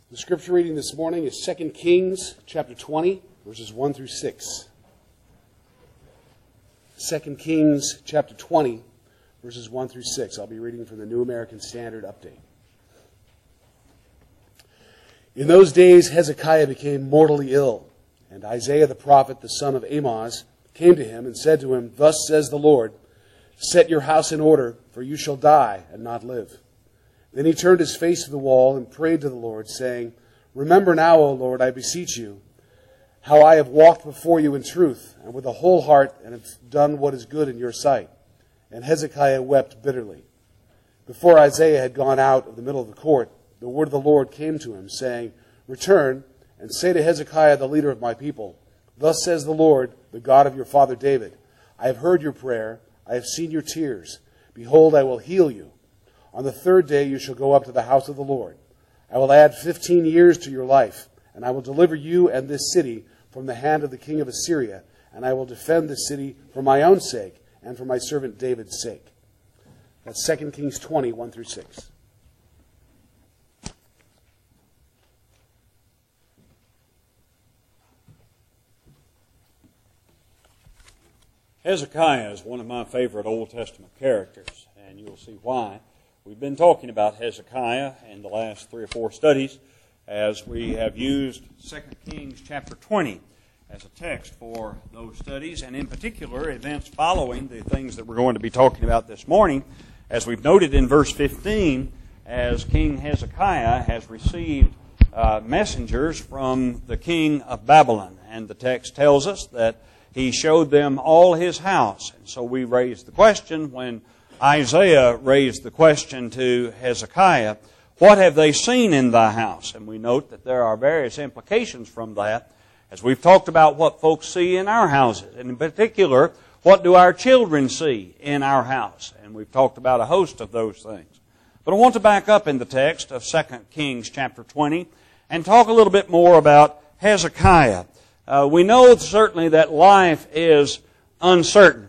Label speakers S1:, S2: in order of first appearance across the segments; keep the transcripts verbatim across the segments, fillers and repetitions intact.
S1: The scripture reading this morning is Second Kings chapter twenty, verses one through six. Second Kings chapter twenty, verses one through six. I'll be reading from the New American Standard Update. In those days Hezekiah became mortally ill, and Isaiah the prophet, the son of Amoz, came to him and said to him, "Thus says the Lord, set your house in order, for you shall die and not live." Then he turned his face to the wall and prayed to the Lord, saying, "Remember now, O Lord, I beseech you, how I have walked before you in truth and with a whole heart and have done what is good in your sight." And Hezekiah wept bitterly. Before Isaiah had gone out of the middle of the court, the word of the Lord came to him, saying, "Return and say to Hezekiah, the leader of my people, Thus says the Lord, the God of your father David, I have heard your prayer, I have seen your tears. Behold, I will heal you. On the third day you shall go up to the house of the Lord. I will add fifteen years to your life, and I will deliver you and this city from the hand of the king of Assyria, and I will defend this city for my own sake and for my servant David's sake." That's Second Kings twenty, one through six.
S2: Hezekiah is one of my favorite Old Testament characters, and you'll see why. We've been talking about Hezekiah in the last three or four studies as we have used Second Kings chapter twenty as a text for those studies, and in particular events following the things that we're going to be talking about this morning. As we've noted in verse fifteen, as King Hezekiah has received uh, messengers from the king of Babylon, and the text tells us that he showed them all his house. And so we raised the question when Isaiah raised the question to Hezekiah, "What have they seen in thy house?" And we note that there are various implications from that, as we've talked about what folks see in our houses. And in particular, what do our children see in our house? And we've talked about a host of those things. But I want to back up in the text of Second Kings chapter twenty and talk a little bit more about Hezekiah. Uh, we know certainly that life is uncertain.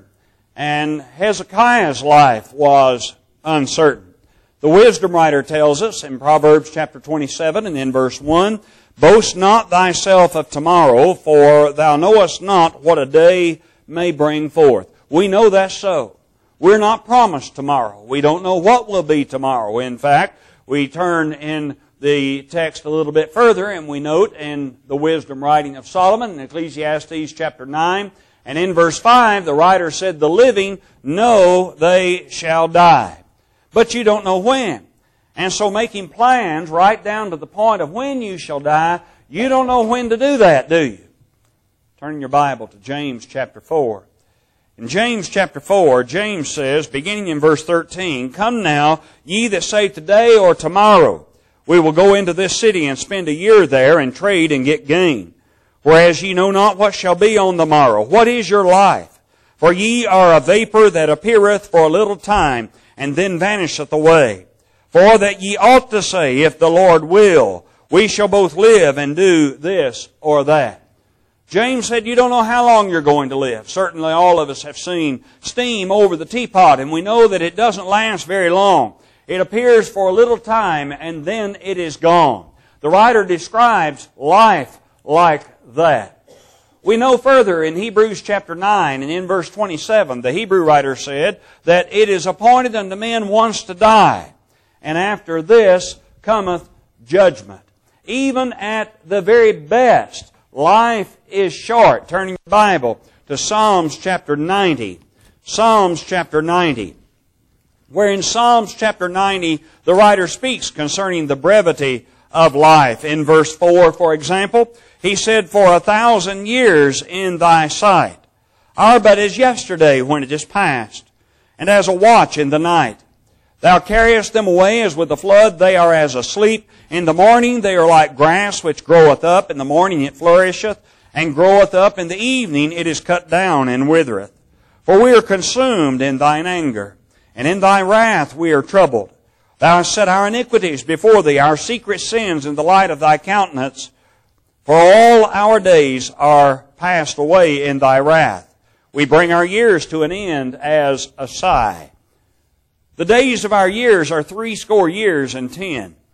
S2: And Hezekiah's life was uncertain. The wisdom writer tells us in Proverbs chapter twenty-seven and in verse one, "Boast not thyself of tomorrow, for thou knowest not what a day may bring forth." We know that's so. We're not promised tomorrow. We don't know what will be tomorrow. In fact, we turn in the text a little bit further and we note in the wisdom writing of Solomon in Ecclesiastes chapter nine, and in verse five, the writer said, "The living know they shall die, but you don't know when." And so making plans right down to the point of when you shall die, you don't know when to do that, do you? Turn your Bible to James chapter four. In James chapter four, James says, beginning in verse thirteen, "Come now, ye that say today or tomorrow, we will go into this city and spend a year there and trade and get gain. Whereas ye know not what shall be on the morrow. What is your life? For ye are a vapor that appeareth for a little time, and then vanisheth away. For that ye ought to say, If the Lord will, we shall both live and do this or that." James said, you don't know how long you're going to live. Certainly all of us have seen steam over the teapot, and we know that it doesn't last very long. It appears for a little time, and then it is gone. The writer describes life like that. We know further in Hebrews chapter nine and in verse twenty-seven, the Hebrew writer said that it is appointed unto men once to die, and after this cometh judgment. Even at the very best, life is short. Turning your Bible to Psalms chapter ninety. Psalms chapter ninety. Where in Psalms chapter ninety, the writer speaks concerning the brevity of life. In verse four, for example, he said, "For a thousand years in thy sight are but as yesterday when it is past, and as a watch in the night. Thou carriest them away as with a flood, they are as asleep. In the morning they are like grass which groweth up. In the morning it flourisheth, and groweth up. In the evening it is cut down and withereth. For we are consumed in thine anger, and in thy wrath we are troubled. Thou hast set our iniquities before thee, our secret sins in the light of thy countenance. For all our days are passed away in thy wrath. We bring our years to an end as a sigh. The days of our years are threescore years and ten.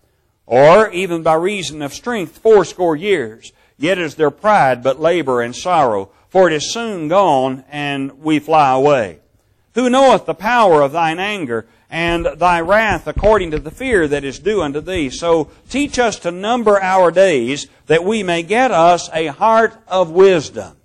S2: or even by reason of strength fourscore years. Yet is their pride but labor and sorrow, for it is soon gone, and we fly away. Who knoweth the power of thine anger, and thy wrath according to the fear that is due unto thee? So teach us to number our days, that we may get us a heart of wisdom.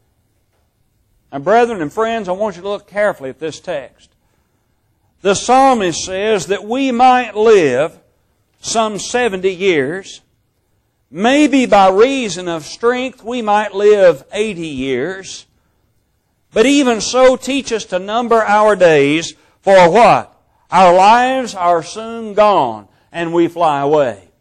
S2: Now, brethren and friends, I want you to look carefully at this text. The psalmist says that we might live some seventy years. Maybe by reason of strength we might live eighty years. But even so, teach us to number our days, for what? Our lives are soon gone, and we fly away.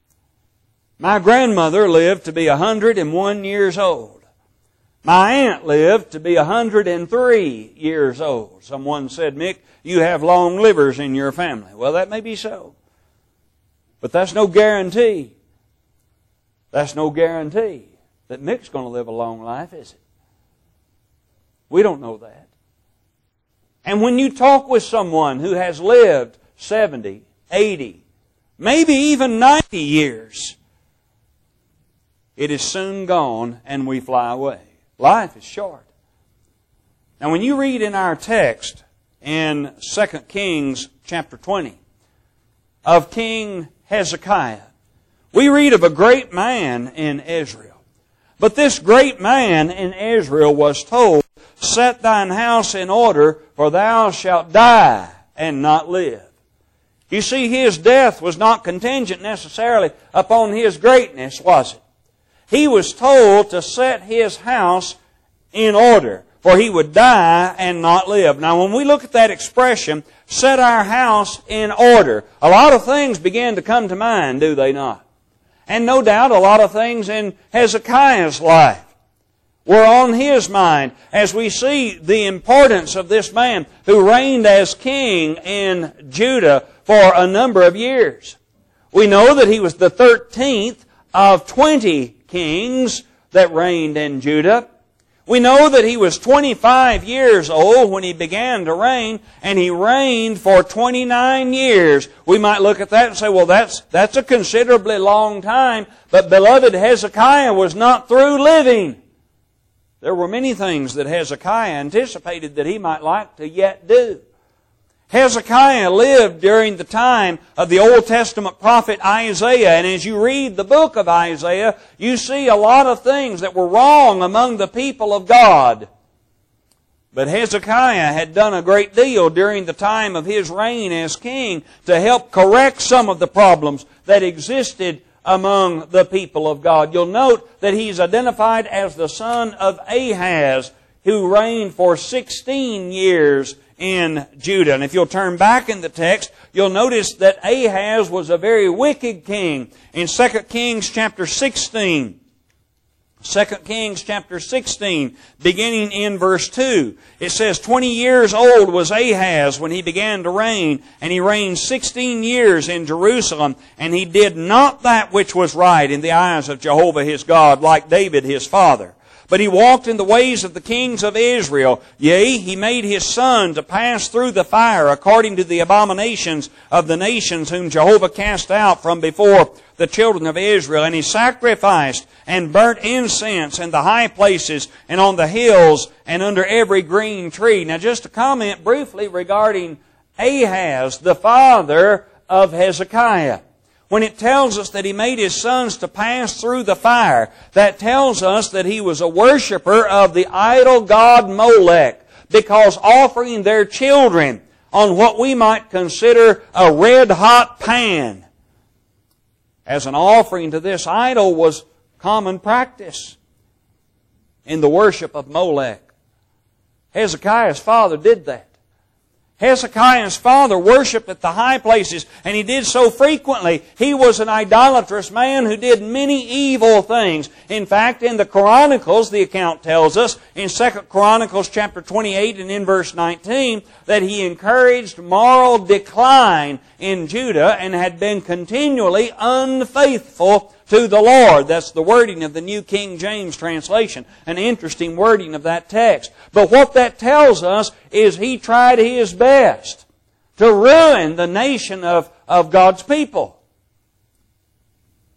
S2: My grandmother lived to be one hundred and one years old. My aunt lived to be one hundred and three years old. Someone said, Mick, you have long livers in your family. Well, that may be so. But that's no guarantee. That's no guarantee that Mick's going to live a long life, is it? We don't know that. And when you talk with someone who has lived seventy, eighty, maybe even ninety years, it is soon gone and we fly away. Life is short. Now when you read in our text in Second Kings chapter twenty of King Hezekiah, we read of a great man in Israel. But this great man in Israel was told, set thine house in order, for thou shalt die and not live. You see, his death was not contingent necessarily upon his greatness, was it? He was told to set his house in order, for he would die and not live. Now, when we look at that expression, set our house in order, a lot of things begin to come to mind, do they not? And no doubt a lot of things in Hezekiah's life were on his mind as we see the importance of this man who reigned as king in Judah for a number of years. We know that he was the thirteenth of twenty kings that reigned in Judah. We know that he was twenty-five years old when he began to reign, and he reigned for twenty-nine years. We might look at that and say, well, that's, that's a considerably long time, but beloved, Hezekiah was not through living. There were many things that Hezekiah anticipated that he might like to yet do. Hezekiah lived during the time of the Old Testament prophet Isaiah, and as you read the book of Isaiah, you see a lot of things that were wrong among the people of God. But Hezekiah had done a great deal during the time of his reign as king to help correct some of the problems that existed among the people of God. You'll note that he's identified as the son of Ahaz, who reigned for sixteen years in Judah. And if you'll turn back in the text, you'll notice that Ahaz was a very wicked king. In Second Kings chapter sixteen, Second Kings chapter sixteen, beginning in verse two, it says, twenty years old was Ahaz when he began to reign, and he reigned sixteen years in Jerusalem, and he did not that which was right in the eyes of Jehovah his God, like David his father. But he walked in the ways of the kings of Israel. Yea, he made his son to pass through the fire according to the abominations of the nations whom Jehovah cast out from before the children of Israel. And he sacrificed and burnt incense in the high places and on the hills and under every green tree. Now just to comment briefly regarding Ahaz, the father of Hezekiah. When it tells us that he made his sons to pass through the fire, that tells us that he was a worshiper of the idol god Molech, because offering their children on what we might consider a red-hot pan as an offering to this idol was common practice in the worship of Molech. Hezekiah's father did that. Hezekiah's father worshipped at the high places, and he did so frequently. He was an idolatrous man who did many evil things. In fact, in the Chronicles, the account tells us, in Second Chronicles chapter twenty-eight and in verse nineteen, that he encouraged moral decline in Judah and had been continually unfaithful to the Lord. That's the wording of the New King James translation. An interesting wording of that text. But what that tells us is he tried his best to ruin the nation of, of God's people.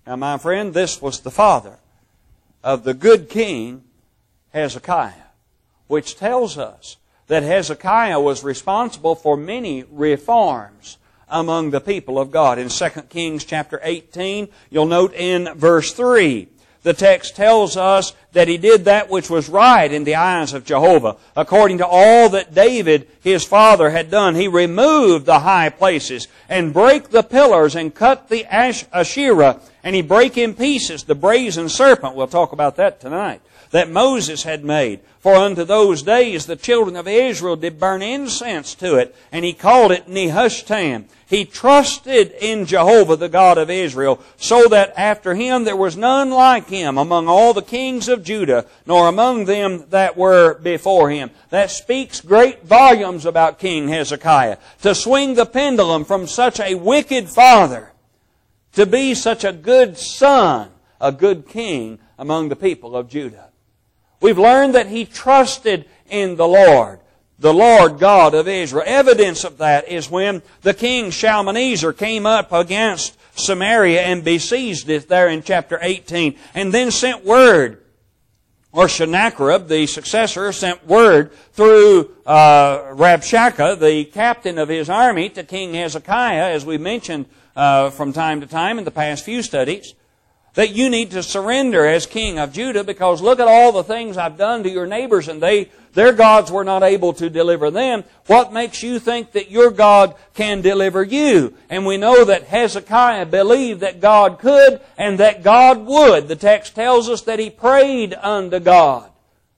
S2: Now, my friend, this was the father of the good king Hezekiah, which tells us that Hezekiah was responsible for many reforms among the people of God. In Second Kings chapter eighteen, you'll note in verse three, the text tells us that he did that which was right in the eyes of Jehovah. According to all that David, his father, had done, he removed the high places and brake the pillars and cut the Asherah, and he brake in pieces the brazen serpent. We'll talk about that tonight. That Moses had made. For unto those days the children of Israel did burn incense to it, and he called it Nehushtan. He trusted in Jehovah, the God of Israel, so that after him there was none like him among all the kings of Judah, nor among them that were before him. That speaks great volumes about King Hezekiah. To swing the pendulum from such a wicked father to be such a good son, a good king among the people of Judah. We've learned that he trusted in the Lord, the Lord God of Israel. Evidence of that is when the king Shalmaneser came up against Samaria and besieged it there in chapter eighteen, and then sent word, or Sennacherib, the successor, sent word through uh, Rabshakeh, the captain of his army, to King Hezekiah, as we mentioned uh, from time to time in the past few studies, that you need to surrender as king of Judah, because look at all the things I've done to your neighbors, and they, their gods were not able to deliver them. What makes you think that your God can deliver you? And we know that Hezekiah believed that God could and that God would. The text tells us that he prayed unto God.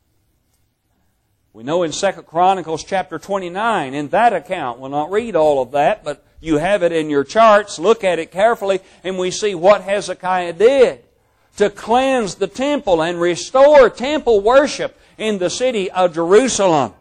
S2: We know in Second Chronicles chapter twenty-nine, in that account, we'll not read all of that, but you have it in your charts. Look at it carefully, and we see what Hezekiah did to cleanse the temple and restore temple worship in the city of Jerusalem.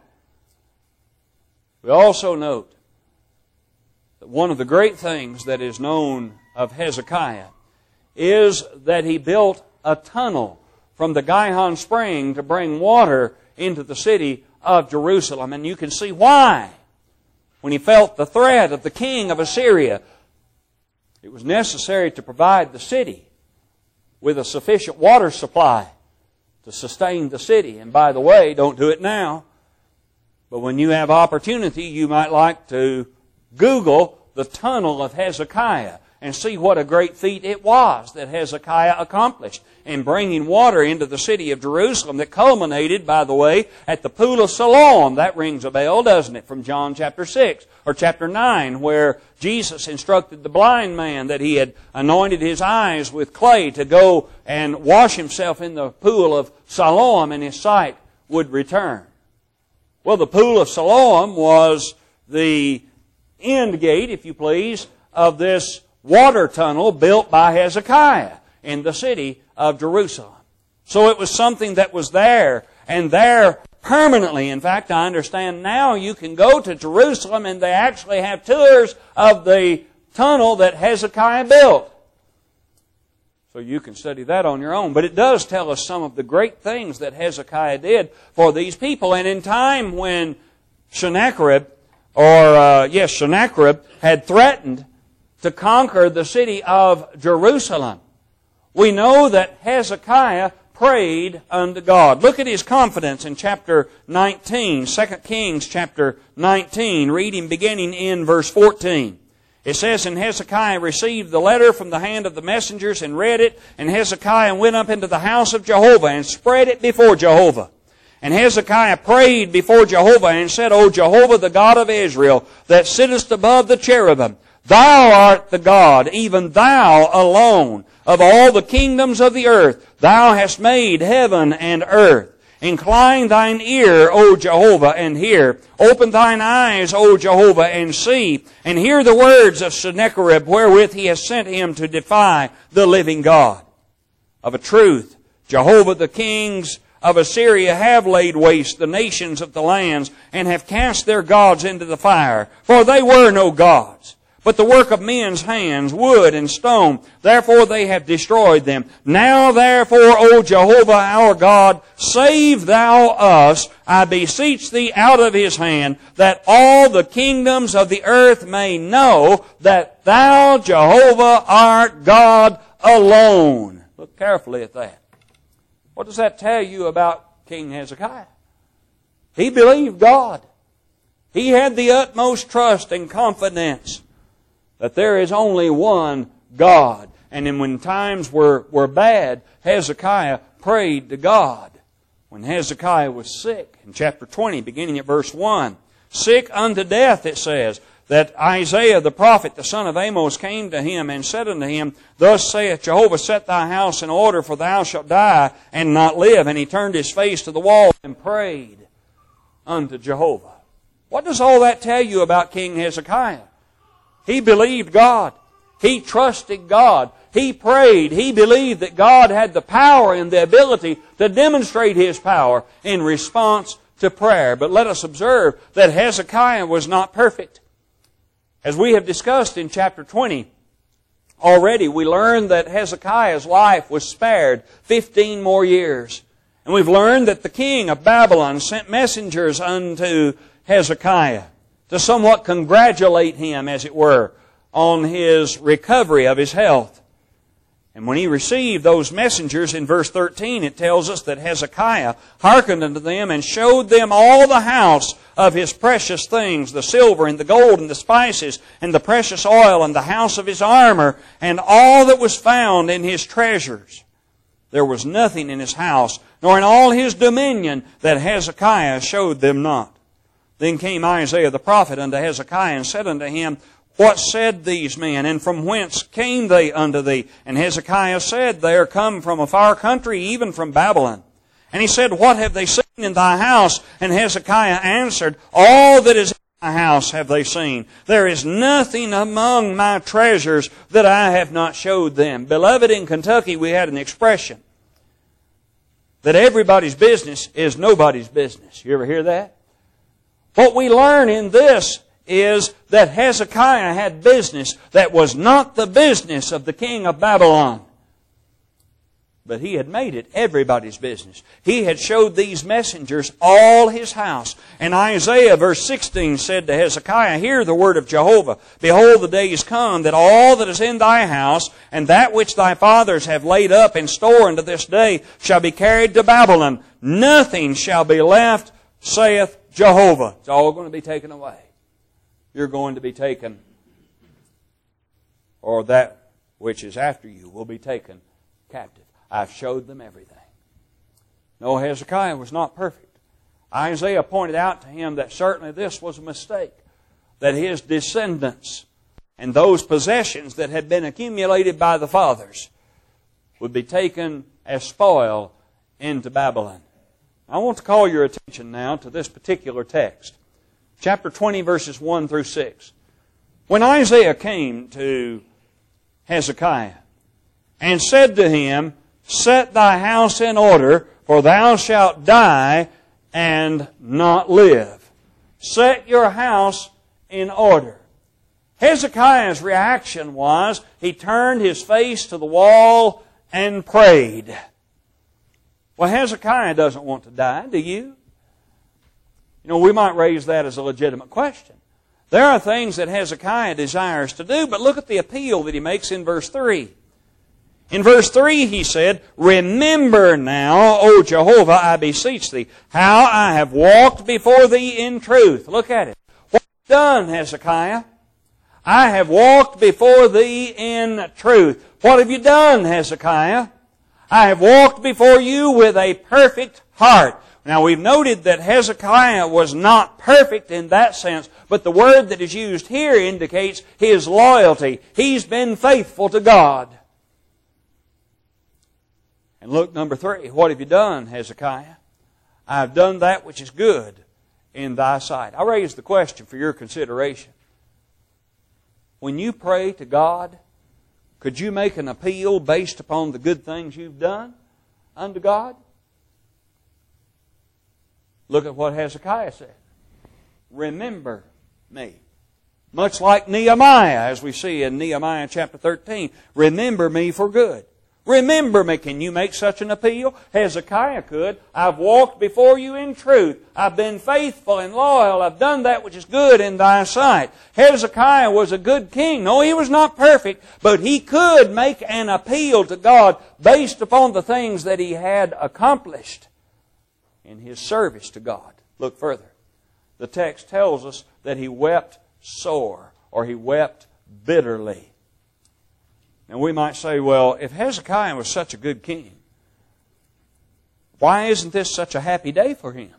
S2: We also note that one of the great things that is known of Hezekiah is that he built a tunnel from the Gihon spring to bring water into the city of Jerusalem. And you can see why. When he felt the threat of the king of Assyria, it was necessary to provide the city with a sufficient water supply to sustain the city. And by the way, don't do it now, but when you have opportunity, you might like to Google the tunnel of Hezekiah and see what a great feat it was that Hezekiah accomplished in bringing water into the city of Jerusalem, that culminated, by the way, at the Pool of Siloam. That rings a bell, doesn't it, from John chapter six or chapter nine, where Jesus instructed the blind man that he had anointed his eyes with clay to go and wash himself in the Pool of Siloam, and his sight would return. Well, the Pool of Siloam was the end gate, if you please, of this water tunnel built by Hezekiah in the city of Jerusalem. So it was something that was there, and there permanently. In fact, I understand now you can go to Jerusalem and they actually have tours of the tunnel that Hezekiah built. So you can study that on your own. But it does tell us some of the great things that Hezekiah did for these people. And in time when Sennacherib, or uh, yes, Sennacherib had threatened to conquer the city of Jerusalem, we know that Hezekiah prayed unto God. Look at his confidence in chapter nineteen, Second Kings chapter nineteen, reading beginning in verse fourteen. It says, "And Hezekiah received the letter from the hand of the messengers and read it, and Hezekiah went up into the house of Jehovah and spread it before Jehovah. And Hezekiah prayed before Jehovah and said, O Jehovah, the God of Israel, that sittest above the cherubim, Thou art the God, even Thou alone, of all the kingdoms of the earth. Thou hast made heaven and earth. Incline thine ear, O Jehovah, and hear. Open thine eyes, O Jehovah, and see. And hear the words of Sennacherib, wherewith he has sent him to defy the living God. Of a truth, Jehovah, the kings of Assyria have laid waste the nations of the lands, and have cast their gods into the fire. For they were no gods, but the work of men's hands, wood and stone. Therefore they have destroyed them. Now therefore, O Jehovah our God, save Thou us, I beseech Thee, out of his hand, that all the kingdoms of the earth may know that Thou, Jehovah, art God alone. Look carefully at that. What does that tell you about King Hezekiah? He believed God. He had the utmost trust and confidence that there is only one God. And then when times were, were bad, Hezekiah prayed to God. When Hezekiah was sick, in chapter twenty, beginning at verse one, sick unto death, it says, that Isaiah the prophet, the son of Amos, came to him and said unto him, Thus saith Jehovah, set thy house in order, for thou shalt die and not live. And he turned his face to the wall and prayed unto Jehovah. What does all that tell you about King Hezekiah? He believed God. He trusted God. He prayed. He believed that God had the power and the ability to demonstrate His power in response to prayer. But let us observe that Hezekiah was not perfect. As we have discussed in chapter twenty, already we learned that Hezekiah's life was spared fifteen more years. And we've learned that the king of Babylon sent messengers unto Hezekiah to somewhat congratulate him, as it were, on his recovery of his health. And when he received those messengers, in verse thirteen, it tells us that Hezekiah hearkened unto them and showed them all the house of his precious things, the silver and the gold and the spices and the precious oil and the house of his armor and all that was found in his treasures. There was nothing in his house, nor in all his dominion, that Hezekiah showed them not. Then came Isaiah the prophet unto Hezekiah and said unto him, What said these men, and from whence came they unto thee? And Hezekiah said, They are come from a far country, even from Babylon. And he said, What have they seen in thy house? And Hezekiah answered, All that is in my house have they seen. There is nothing among my treasures that I have not showed them. Beloved, in Kentucky we had an expression that everybody's business is nobody's business. You ever hear that? What we learn in this is that Hezekiah had business that was not the business of the king of Babylon. But he had made it everybody's business. He had showed these messengers all his house. And Isaiah, verse sixteen, said to Hezekiah, Hear the word of Jehovah. Behold, the days come that all that is in thy house, and that which thy fathers have laid up in store unto this day, shall be carried to Babylon. Nothing shall be left, saith Jehovah. It's all going to be taken away. You're going to be taken, or that which is after you will be taken captive. I've showed them everything. No, Hezekiah was not perfect. Isaiah pointed out to him that certainly this was a mistake, that his descendants and those possessions that had been accumulated by the fathers would be taken as spoil into Babylon. I want to call your attention now to this particular text. Chapter twenty, verses one through six. When Isaiah came to Hezekiah and said to him, Set thy house in order, for thou shalt die and not live. Set your house in order. Hezekiah's reaction was, he turned his face to the wall and prayed. Well, Hezekiah doesn't want to die, do you? You know, we might raise that as a legitimate question. There are things that Hezekiah desires to do, but look at the appeal that he makes in verse three. In verse three he said, Remember now, O Jehovah, I beseech thee, how I have walked before thee in truth. Look at it. What have you done, Hezekiah? I have walked before thee in truth. What have you done, Hezekiah? I have walked before you with a perfect heart. Now we've noted that Hezekiah was not perfect in that sense, but the word that is used here indicates his loyalty. He's been faithful to God. And look, number three, what have you done, Hezekiah? I have done that which is good in thy sight. I raise the question for your consideration. When you pray to God, could you make an appeal based upon the good things you've done unto God? Look at what Hezekiah said. Remember me. Much like Nehemiah, as we see in Nehemiah chapter thirteen. Remember me for good. Remember me. Can you make such an appeal? Hezekiah could. I've walked before you in truth. I've been faithful and loyal. I've done that which is good in thy sight. Hezekiah was a good king. No, he was not perfect, but he could make an appeal to God based upon the things that he had accomplished in his service to God. Look further. The text tells us that he wept sore, or he wept bitterly. Now we might say, well, if Hezekiah was such a good king, why isn't this such a happy day for him?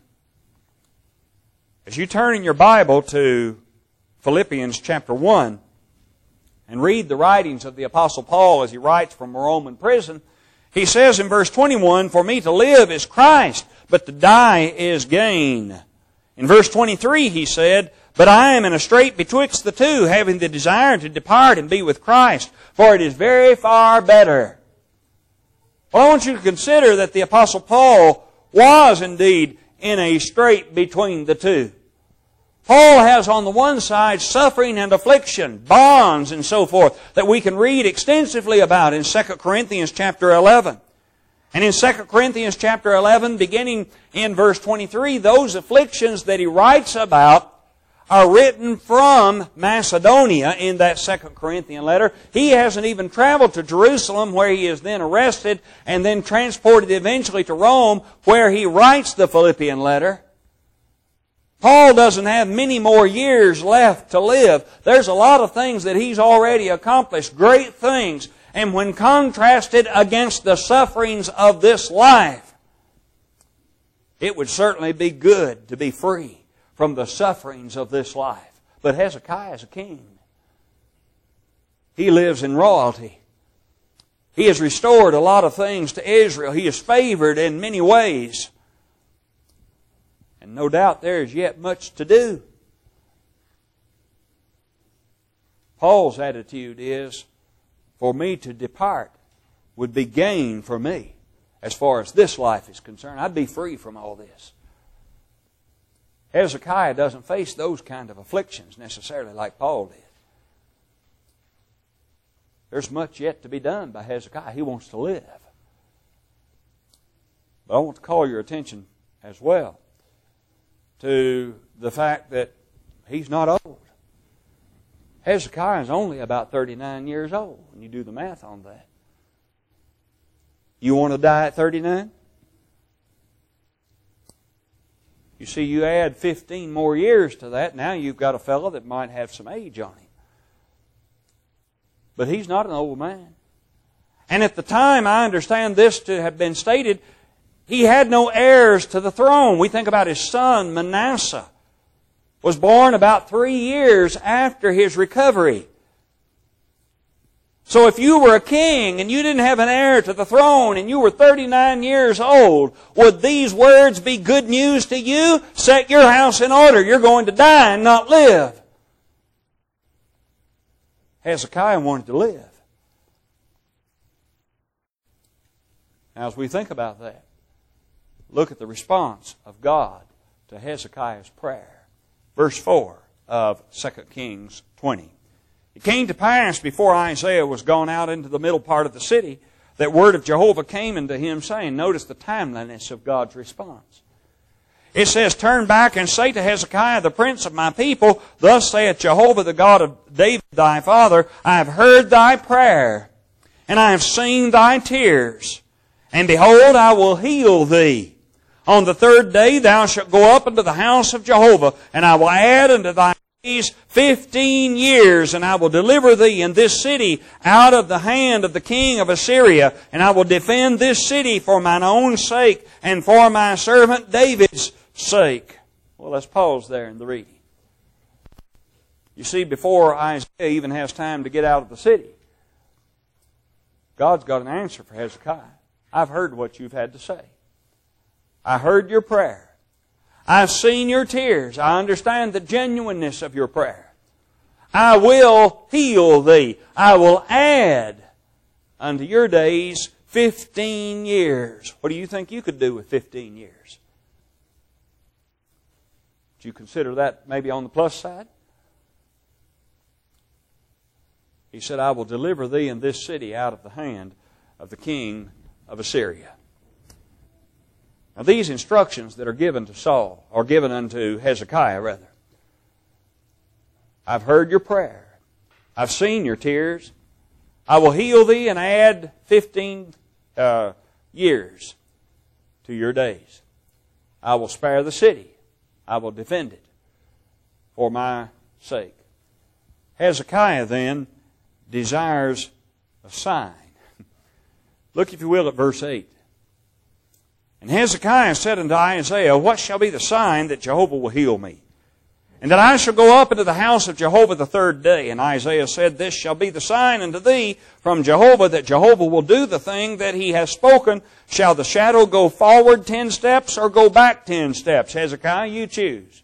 S2: As you turn in your Bible to Philippians chapter one and read the writings of the Apostle Paul as he writes from a Roman prison, he says in verse twenty-one, "For me to live is Christ, but to die is gain." In verse twenty-three he said, "But I am in a strait betwixt the two, having the desire to depart and be with Christ, for it is very far better." Well, I want you to consider that the Apostle Paul was indeed in a strait between the two. Paul has on the one side suffering and affliction, bonds and so forth, that we can read extensively about in Second Corinthians chapter eleven. And in Second Corinthians chapter eleven, beginning in verse twenty-three, those afflictions that he writes about are written from Macedonia in that Second Corinthian letter. He hasn't even traveled to Jerusalem, where he is then arrested and then transported eventually to Rome, where he writes the Philippian letter. Paul doesn't have many more years left to live. There's a lot of things that he's already accomplished, great things. And when contrasted against the sufferings of this life, it would certainly be good to be free from the sufferings of this life. But Hezekiah is a king. He lives in royalty. He has restored a lot of things to Israel. He is favored in many ways. And no doubt there is yet much to do. Paul's attitude is, for me to depart would be gain for me as far as this life is concerned. I'd be free from all this. Hezekiah doesn't face those kind of afflictions necessarily like Paul did. There's much yet to be done by Hezekiah. He wants to live. But I want to call your attention as well to the fact that he's not old. Hezekiah is only about thirty-nine years old when you do the math on that. You want to die at thirty-nine? You see, you add fifteen more years to that, now you've got a fellow that might have some age on him. But he's not an old man. And at the time, I understand this to have been stated, he had no heirs to the throne. We think about his son, Manasseh, was born about three years after his recovery. So if you were a king and you didn't have an heir to the throne and you were thirty-nine years old, would these words be good news to you? Set your house in order. You're going to die and not live. Hezekiah wanted to live. Now, as we think about that, look at the response of God to Hezekiah's prayer. Verse four of Second Kings twenty. It came to pass before Isaiah was gone out into the middle part of the city that word of Jehovah came unto him, saying, notice the timeliness of God's response. It says, turn back and say to Hezekiah, the prince of my people, thus saith Jehovah, the God of David thy father, I have heard thy prayer, and I have seen thy tears, and behold, I will heal thee. On the third day thou shalt go up into the house of Jehovah, and I will add unto thy days fifteen years, and I will deliver thee in this city out of the hand of the king of Assyria, and I will defend this city for mine own sake and for my servant David's sake. Well, let's pause there in the reading. You see, before Isaiah even has time to get out of the city, God's got an answer for Hezekiah. I've heard what you've had to say. I heard your prayer. I've seen your tears. I understand the genuineness of your prayer. I will heal thee. I will add unto your days fifteen years. What do you think you could do with fifteen years? Do you consider that maybe on the plus side? He said, I will deliver thee in this city out of the hand of the king of Assyria. Now these instructions that are given to Saul, or given unto Hezekiah rather, I've heard your prayer. I've seen your tears. I will heal thee and add fifteen uh, years to your days. I will spare the city. I will defend it for my sake. Hezekiah then desires a sign. Look, if you will, at verse eight. And Hezekiah said unto Isaiah, what shall be the sign that Jehovah will heal me? And that I shall go up into the house of Jehovah the third day. And Isaiah said, this shall be the sign unto thee from Jehovah, that Jehovah will do the thing that he has spoken. Shall the shadow go forward ten steps or go back ten steps? Hezekiah, you choose.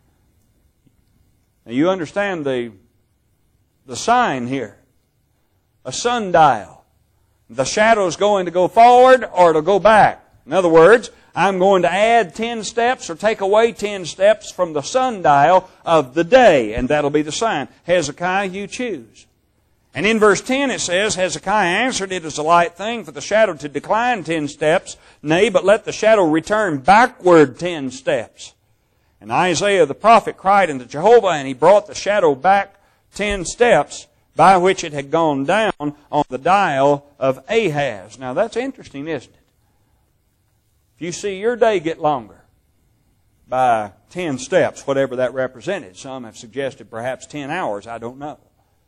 S2: Now you understand the, the sign here. A sundial. The shadow's going to go forward or it'll go back. In other words, I'm going to add ten steps or take away ten steps from the sundial of the day, and that'll be the sign. Hezekiah, you choose. And in verse ten it says, Hezekiah answered, it is a light thing for the shadow to decline ten steps, nay, but let the shadow return backward ten steps. And Isaiah the prophet cried unto Jehovah, and he brought the shadow back ten steps, by which it had gone down on the dial of Ahaz. Now that's interesting, isn't it? If you see your day get longer by ten steps, whatever that represented, some have suggested perhaps ten hours, I don't know.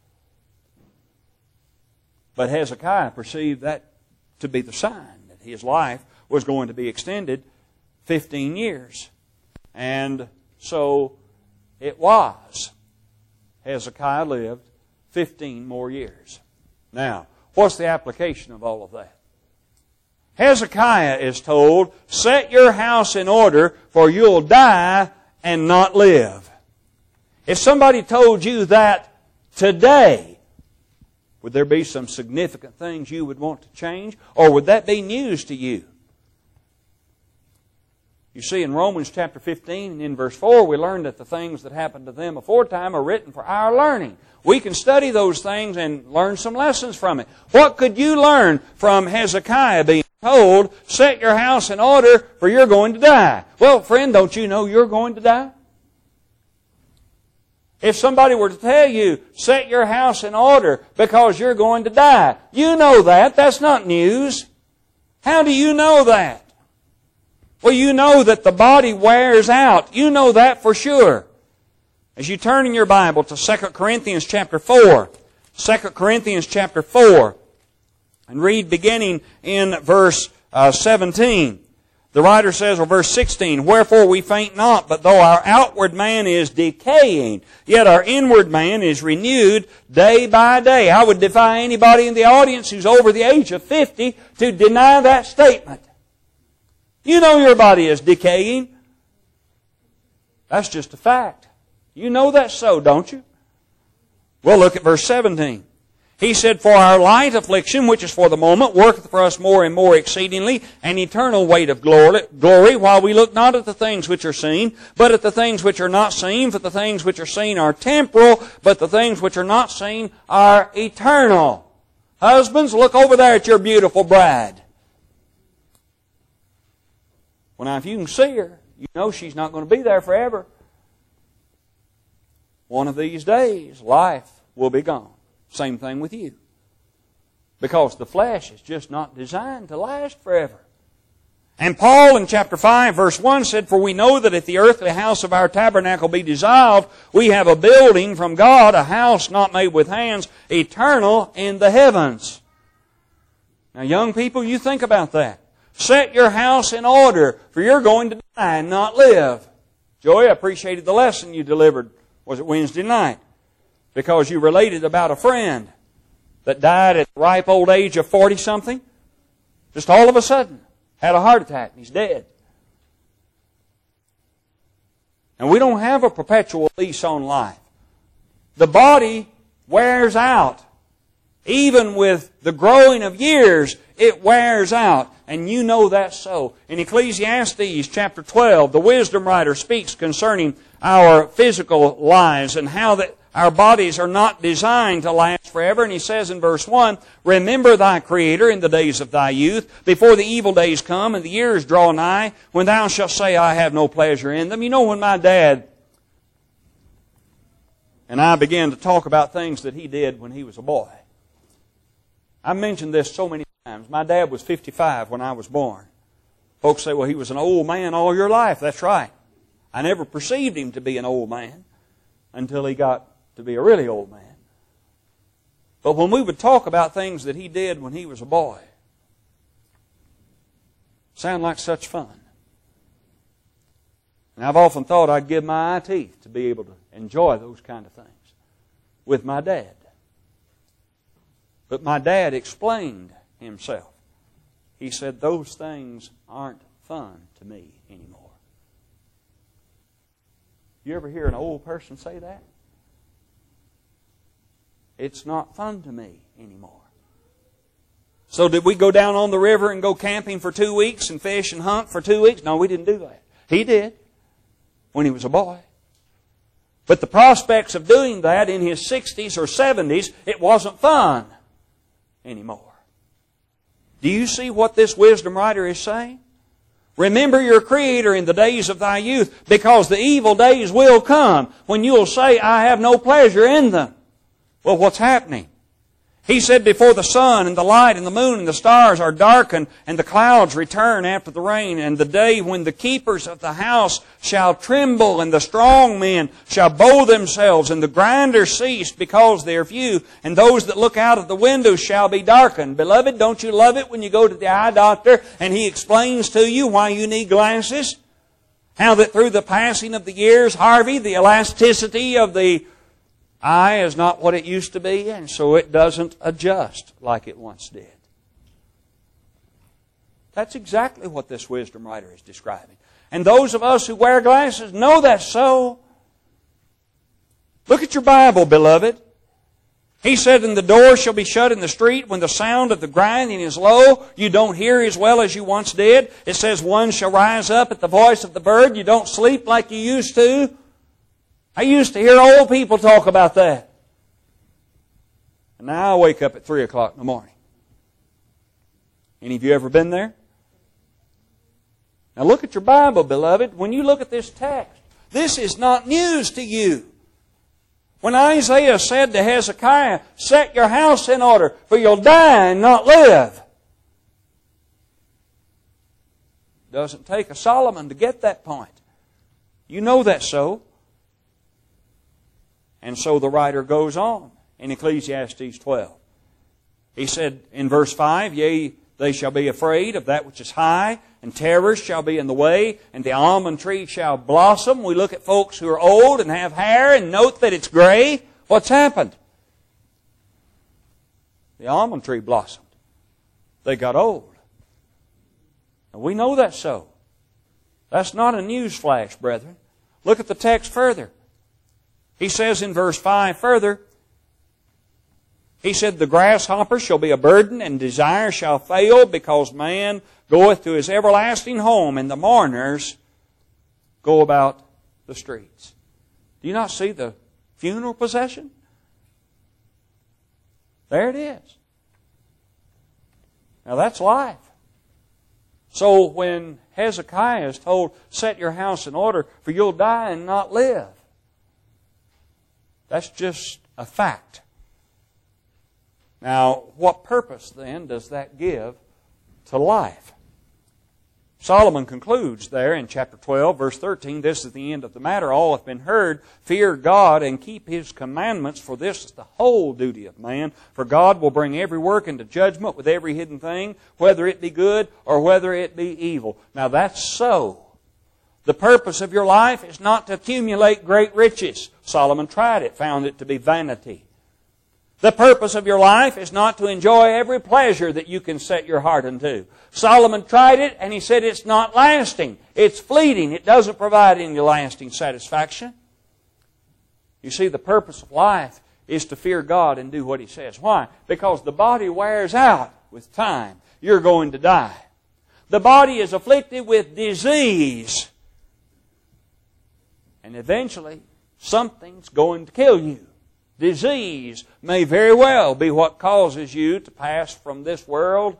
S2: But Hezekiah perceived that to be the sign that his life was going to be extended fifteen years. And so it was. Hezekiah lived fifteen more years. Now, what's the application of all of that? Hezekiah is told, set your house in order, for you'll die and not live. If somebody told you that today, would there be some significant things you would want to change? Or would that be news to you? You see, in Romans chapter fifteen and in verse four, we learned that the things that happened to them aforetime are written for our learning. We can study those things and learn some lessons from it. What could you learn from Hezekiah being told, set your house in order, for you're going to die? Well, friend, don't you know you're going to die? If somebody were to tell you, set your house in order because you're going to die, you know that. That's not news. How do you know that? Well, you know that the body wears out. You know that for sure. As you turn in your Bible to Second Corinthians chapter four, Second Corinthians chapter four, and read beginning in verse uh, seventeen. The writer says, or verse sixteen, wherefore we faint not, but though our outward man is decaying, yet our inward man is renewed day by day. I would defy anybody in the audience who's over the age of fifty to deny that statement. You know your body is decaying. That's just a fact. You know that's so, don't you? Well, look at verse seventeen. He said, for our light affliction, which is for the moment, worketh for us more and more exceedingly an eternal weight of glory, glory, while we look not at the things which are seen, but at the things which are not seen. For the things which are seen are temporal, but the things which are not seen are eternal. Husbands, look over there at your beautiful bride. Well, now, if you can see her, you know she's not going to be there forever. One of these days, life will be gone. Same thing with you. Because the flesh is just not designed to last forever. And Paul in chapter five verse one said, for we know that if the earthly house of our tabernacle be dissolved, we have a building from God, a house not made with hands, eternal in the heavens. Now young people, you think about that. Set your house in order, for you're going to die and not live. Joey, I appreciated the lesson you delivered, was it Wednesday night? Because you related about a friend that died at the ripe old age of forty-something. Just all of a sudden, had a heart attack and he's dead. And we don't have a perpetual lease on life. The body wears out. Even with the growing of years, it wears out. And you know that's so. In Ecclesiastes chapter twelve, the wisdom writer speaks concerning our physical lives and how that Our bodies are not designed to last forever. And He says in verse one, remember thy Creator in the days of thy youth, before the evil days come and the years draw nigh, when thou shalt say, I have no pleasure in them. You know, when my dad and I began to talk about things that he did when he was a boy. I mentioned this so many times. My dad was fifty-five when I was born. Folks say, well, he was an old man all your life. That's right. I never perceived him to be an old man until he got to be a really old man. But when we would talk about things that he did when he was a boy, it sounded like such fun. And I've often thought I'd give my eye teeth to be able to enjoy those kind of things with my dad. But my dad explained himself. He said, those things aren't fun to me anymore. You ever hear an old person say that? It's not fun to me anymore. So did we go down on the river and go camping for two weeks and fish and hunt for two weeks? No, we didn't do that. He did when he was a boy. But the prospects of doing that in his sixties or seventies, it wasn't fun anymore. Do you see what this wisdom writer is saying? Remember your Creator in the days of thy youth, because the evil days will come when you'll say, I have no pleasure in them. Well, what's happening? He said, before the sun and the light and the moon and the stars are darkened, and the clouds return after the rain, and the day when the keepers of the house shall tremble, and the strong men shall bow themselves, and the grinders cease because they are few, and those that look out of the windows shall be darkened. Beloved, don't you love it when you go to the eye doctor and he explains to you why you need glasses? How that through the passing of the years, Harvey, the elasticity of the eye is not what it used to be, and so it doesn't adjust like it once did. That's exactly what this wisdom writer is describing. And those of us who wear glasses know that's so. Look at your Bible, beloved. He said, and the door shall be shut in the street when the sound of the grinding is low. You don't hear as well as you once did. It says, one shall rise up at the voice of the bird. You don't sleep like you used to. I used to hear old people talk about that. And now I wake up at three o'clock in the morning. Any of you ever been there? Now look at your Bible, beloved. When you look at this text, this is not news to you. When Isaiah said to Hezekiah, set your house in order, for you'll die and not live. It doesn't take a Solomon to get that point. You know that's so. And so the writer goes on in Ecclesiastes twelve. He said in verse five, yea, they shall be afraid of that which is high, and terrors shall be in the way, and the almond tree shall blossom. We look at folks who are old and have hair and note that it's gray. What's happened? The almond tree blossomed. They got old. And we know that's so. That's not a news flash, brethren. Look at the text further. He says in verse five further, he said, the grasshopper shall be a burden, and desire shall fail, because man goeth to his everlasting home, and the mourners go about the streets. Do you not see the funeral procession? There it is. Now that's life. So when Hezekiah is told, set your house in order, for you'll die and not live, that's just a fact. Now, what purpose then does that give to life? Solomon concludes there in chapter twelve, verse thirteen, this is the end of the matter. All have been heard. Fear God and keep His commandments, for this is the whole duty of man. For God will bring every work into judgment with every hidden thing, whether it be good or whether it be evil. Now that's so. The purpose of your life is not to accumulate great riches. Solomon tried it, found it to be vanity. The purpose of your life is not to enjoy every pleasure that you can set your heart unto. Solomon tried it, and he said it's not lasting. It's fleeting. It doesn't provide any lasting satisfaction. You see, the purpose of life is to fear God and do what He says. Why? Because the body wears out with time. You're going to die. The body is afflicted with disease. And eventually, something's going to kill you. Disease may very well be what causes you to pass from this world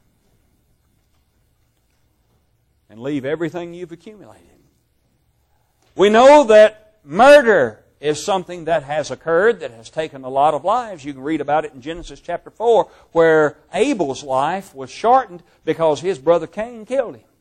S2: and leave everything you've accumulated. We know that murder is something that has occurred, that has taken a lot of lives. You can read about it in Genesis chapter four, where Abel's life was shortened because his brother Cain killed him.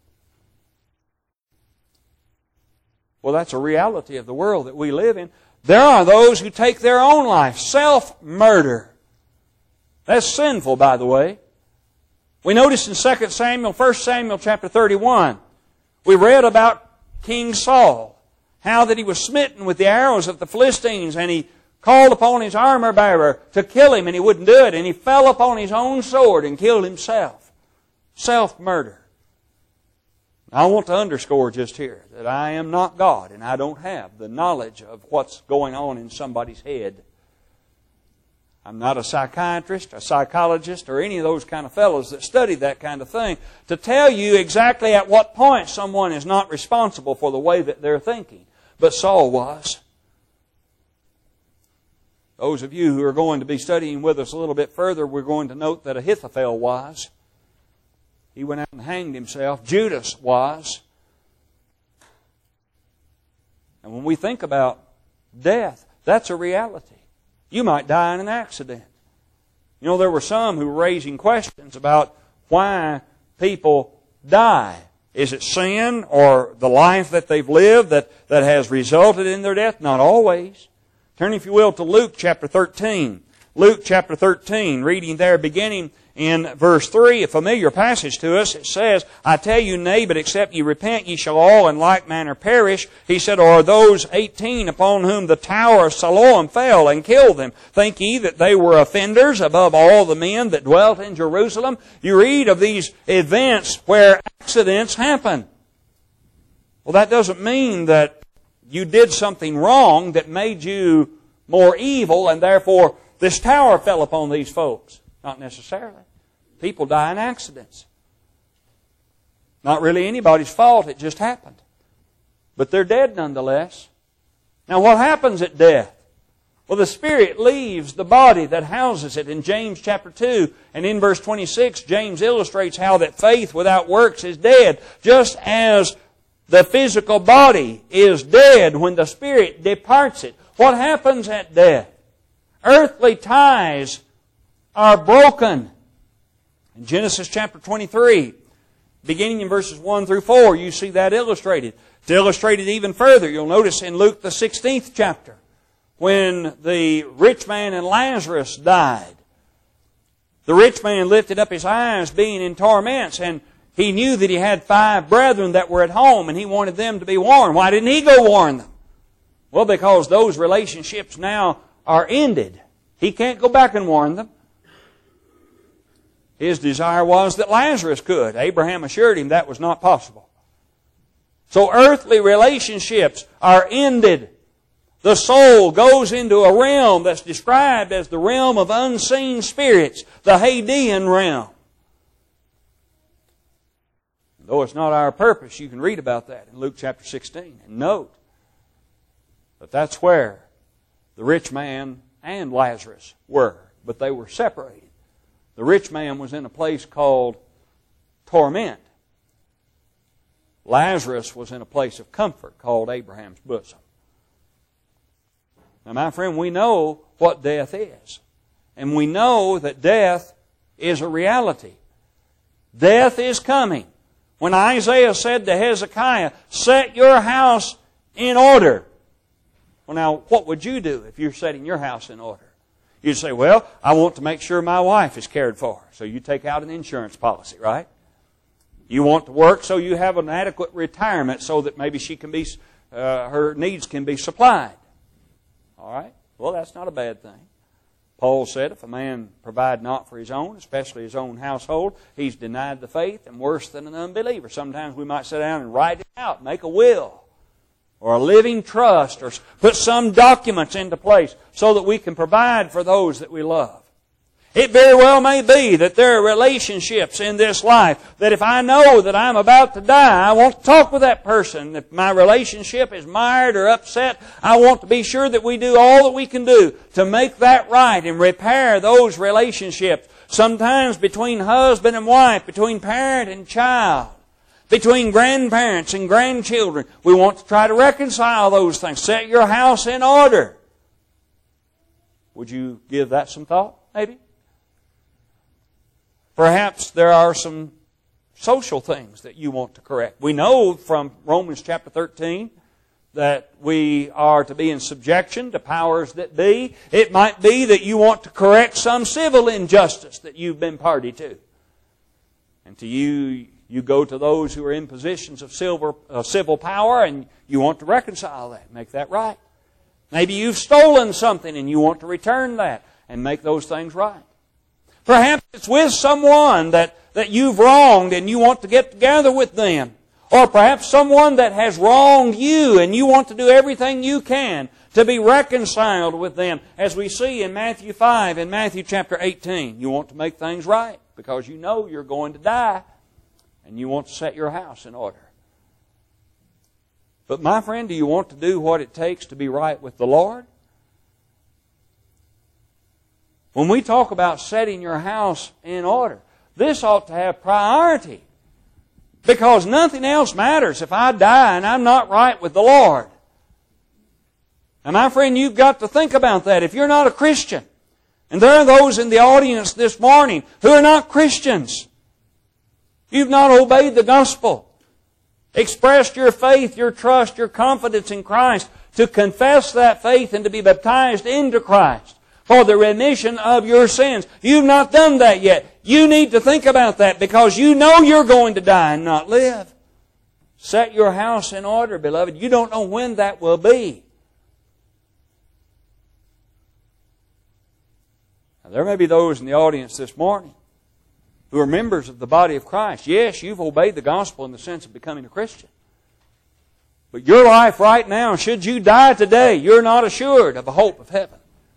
S2: Well, that's a reality of the world that we live in. There are those who take their own life, self-murder. That's sinful, by the way. We notice in Second Samuel, First Samuel chapter thirty-one, we read about King Saul, how that he was smitten with the arrows of the Philistines, and he called upon his armor bearer to kill him, and he wouldn't do it, and he fell upon his own sword and killed himself. Self-murder. I want to underscore just here that I am not God, and I don't have the knowledge of what's going on in somebody's head. I'm not a psychiatrist, a psychologist, or any of those kind of fellows that study that kind of thing to tell you exactly at what point someone is not responsible for the way that they're thinking. But Saul was. Those of you who are going to be studying with us a little bit further, we're going to note that Ahithophel was. He went out and hanged himself. Judas was. And when we think about death, that's a reality. You might die in an accident. You know, there were some who were raising questions about why people die. Is it sin or the life that they've lived that, that has resulted in their death? Not always. Turn, if you will, to Luke chapter thirteen. Luke chapter thirteen, reading there beginning in verse three, a familiar passage to us. It says, I tell you, nay, but except ye repent, ye shall all in like manner perish. He said, or are those eighteen upon whom the tower of Siloam fell and killed them? Think ye that they were offenders above all the men that dwelt in Jerusalem? You read of these events where accidents happen. Well, that doesn't mean that you did something wrong that made you more evil, and therefore this tower fell upon these folks. Not necessarily. People die in accidents. Not really anybody's fault, it just happened. But they're dead nonetheless. Now what happens at death? Well, the spirit leaves the body that houses it. In James chapter two and in verse twenty-six, James illustrates how that faith without works is dead. Just as the physical body is dead when the spirit departs it. What happens at death? Earthly ties are broken. In Genesis chapter twenty-three, beginning in verses one through four, you see that illustrated. To illustrate it even further, you'll notice in Luke the sixteenth chapter, when the rich man and Lazarus died. The rich man lifted up his eyes, being in torments, and he knew that he had five brethren that were at home, and he wanted them to be warned. Why didn't he go warn them? Well, because those relationships now are ended. He can't go back and warn them. His desire was that Lazarus could. Abraham assured him that was not possible. So earthly relationships are ended. The soul goes into a realm that's described as the realm of unseen spirits, the Hadean realm. Though it's not our purpose, you can read about that in Luke chapter sixteen. And note that that's where the rich man and Lazarus were. But they were separated. The rich man was in a place called torment. Lazarus was in a place of comfort called Abraham's bosom. Now, my friend, we know what death is. And we know that death is a reality. Death is coming. When Isaiah said to Hezekiah, set your house in order. Well, now, what would you do if you're setting your house in order? You'd say, well, I want to make sure my wife is cared for. So you take out an insurance policy, right? You want to work so you have an adequate retirement so that maybe she can be, uh, her needs can be supplied. All right? Well, that's not a bad thing. Paul said if a man provide not for his own, especially his own household, he's denied the faith and worse than an unbeliever. Sometimes we might sit down and write it out, make a will, or a living trust, or put some documents into place so that we can provide for those that we love. It very well may be that there are relationships in this life that if I know that I'm about to die, I want to talk with that person. If my relationship is mired or upset, I want to be sure that we do all that we can do to make that right and repair those relationships. Sometimes between husband and wife, between parent and child, between grandparents and grandchildren. We want to try to reconcile those things. Set your house in order. Would you give that some thought, maybe? Perhaps there are some social things that you want to correct. We know from Romans chapter thirteen that we are to be in subjection to powers that be. It might be that you want to correct some civil injustice that you've been party to. And to you, you go to those who are in positions of civil, uh, civil power and you want to reconcile that, make that right. Maybe you've stolen something and you want to return that and make those things right. Perhaps it's with someone that, that you've wronged and you want to get together with them. Or perhaps someone that has wronged you and you want to do everything you can to be reconciled with them. As we see in Matthew five and Matthew chapter eighteen, you want to make things right because you know you're going to die and you want to set your house in order. But my friend, do you want to do what it takes to be right with the Lord? When we talk about setting your house in order, this ought to have priority. Because nothing else matters if I die and I'm not right with the Lord. And my friend, you've got to think about that. If you're not a Christian, and there are those in the audience this morning who are not Christians, you've not obeyed the gospel, expressed your faith, your trust, your confidence in Christ, to confess that faith and to be baptized into Christ for the remission of your sins. You've not done that yet. You need to think about that because you know you're going to die and not live. Set your house in order, beloved. You don't know when that will be. Now, there may be those in the audience this morning who are members of the body of Christ. Yes, you've obeyed the gospel in the sense of becoming a Christian. But your life right now, should you die today, you're not assured of a hope of heaven.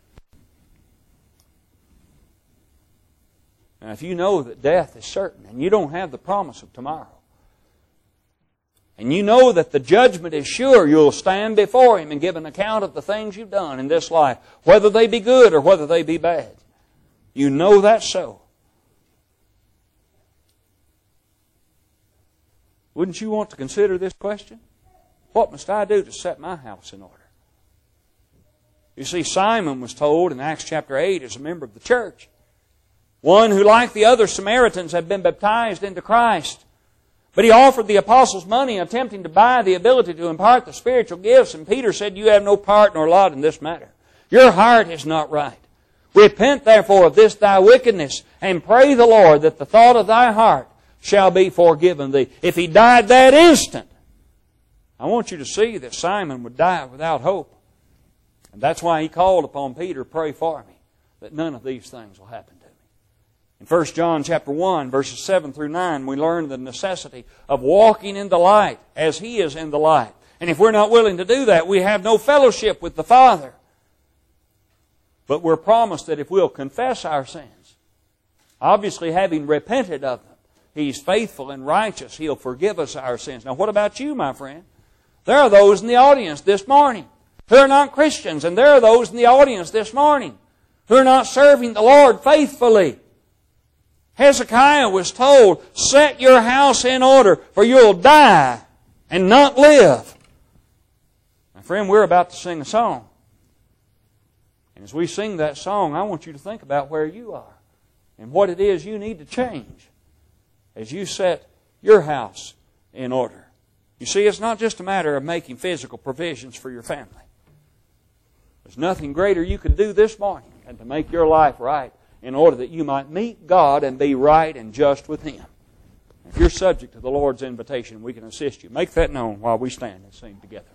S2: Now, if you know that death is certain and you don't have the promise of tomorrow, and you know that the judgment is sure, you'll stand before Him and give an account of the things you've done in this life, whether they be good or whether they be bad. You know that's so. Wouldn't you want to consider this question? What must I do to set my house in order? You see, Simon was told in Acts chapter eight as a member of the church, one who, like the other Samaritans, had been baptized into Christ. But he offered the apostles money, attempting to buy the ability to impart the spiritual gifts. And Peter said, you have no part nor lot in this matter. Your heart is not right. Repent therefore of this thy wickedness, and pray the Lord that the thought of thy heart shall be forgiven thee. If he died that instant, I want you to see that Simon would die without hope. And that's why he called upon Peter, pray for me, that none of these things will happen to me. In First John chapter one, verses seven through nine, we learn the necessity of walking in the light as He is in the light. And if we're not willing to do that, we have no fellowship with the Father. But we're promised that if we'll confess our sins, obviously having repented of them, He's faithful and righteous. He'll forgive us our sins. Now what about you, my friend? There are those in the audience this morning who are not Christians, and there are those in the audience this morning who are not serving the Lord faithfully. Hezekiah was told, set your house in order, for you'll die and not live. My friend, we're about to sing a song. And as we sing that song, I want you to think about where you are and what it is you need to change as you set your house in order. You see, it's not just a matter of making physical provisions for your family. There's nothing greater you can do this morning than to make your life right in order that you might meet God and be right and just with Him. If you're subject to the Lord's invitation, we can assist you. Make that known while we stand and sing together.